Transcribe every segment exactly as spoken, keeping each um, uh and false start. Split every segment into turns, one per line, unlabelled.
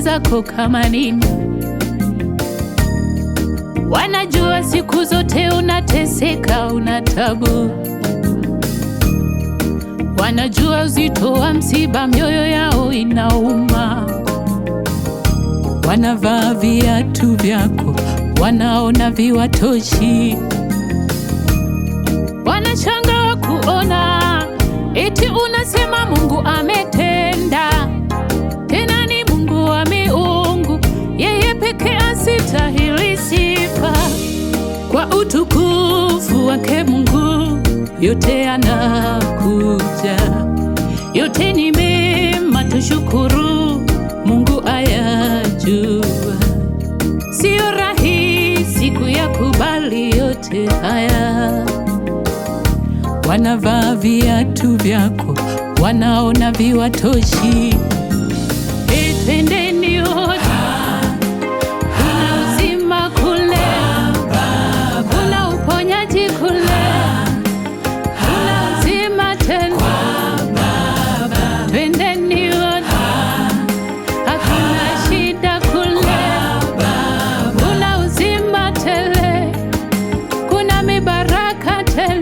zako kama nini. Wanajua siku zote unateseka, una tabu. Wanajua uzito wa msiba, mioyo yao inauma. Wanavaa viatu vyako, wanaona viwatoshi. Wanashangaa kuona eti unasema Mungu ametenda. Tena ni Mungu wa miungu, yeye pekee asitahili sifa. Kwa utukufu wake Mungu yote anakuja. Yote ni mema, tushukuru, Mungu ayajua. Sio rahisi kuyakubali yote haya. Wanavaa viatu vyako, wanaona viwatoshi. Hey, twendeni wote. Kuna uzima kule, kuna uponyaji kule, kuna uzima tena. Twendeni wote. Hakuna shida kule, kuna uzima tele, kuna mibaraka tele.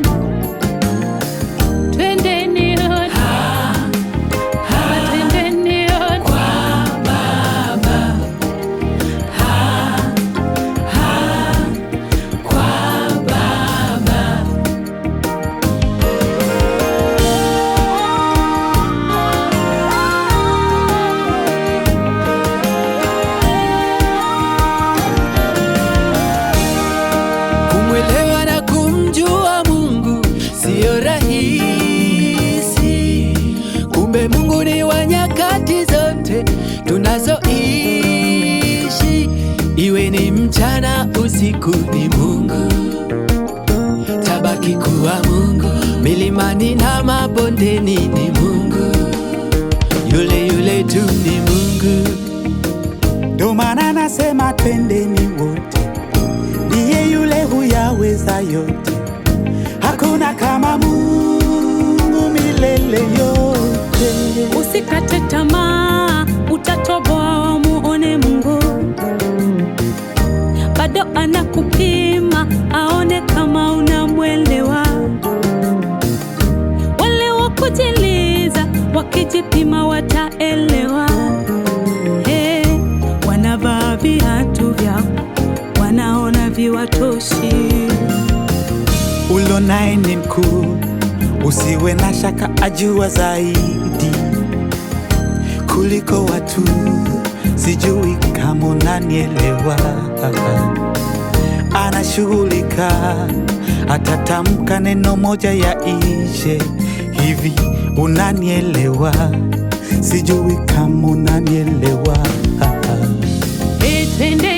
Kumwelewa na kumjua Mungu sio rahisi. Kumbe Mungu ni wa nyakati zote tunazoishi. Iwe ni mchana usiku ni Mungu, tabaki kuwa Mungu. Milimani na mabondeni ni Mungu, yule yule tu ni Mungu.
Ndo maana nasema twendeni wote, ndiye yule huyaweza yote. Hakuna kama Mungu milele yote.
Usikate tamaa, utatoboa, muone Mungu. Bado anakupima, aone kama unamwelewa. Wale wakujiliza, wakijipima wataelewa. Hey, wanavaa viatu vyako, wanaona viwatoshi.
Ulo naye ni mkuu, usiwe na shaka, ajua zaidi kuliko watu. Sijui kama unanielewa. Anashughulika, atatamka neno moja ya ishe. Hivi unanielewa? Sijui kama unanielewa.
Hey, twende.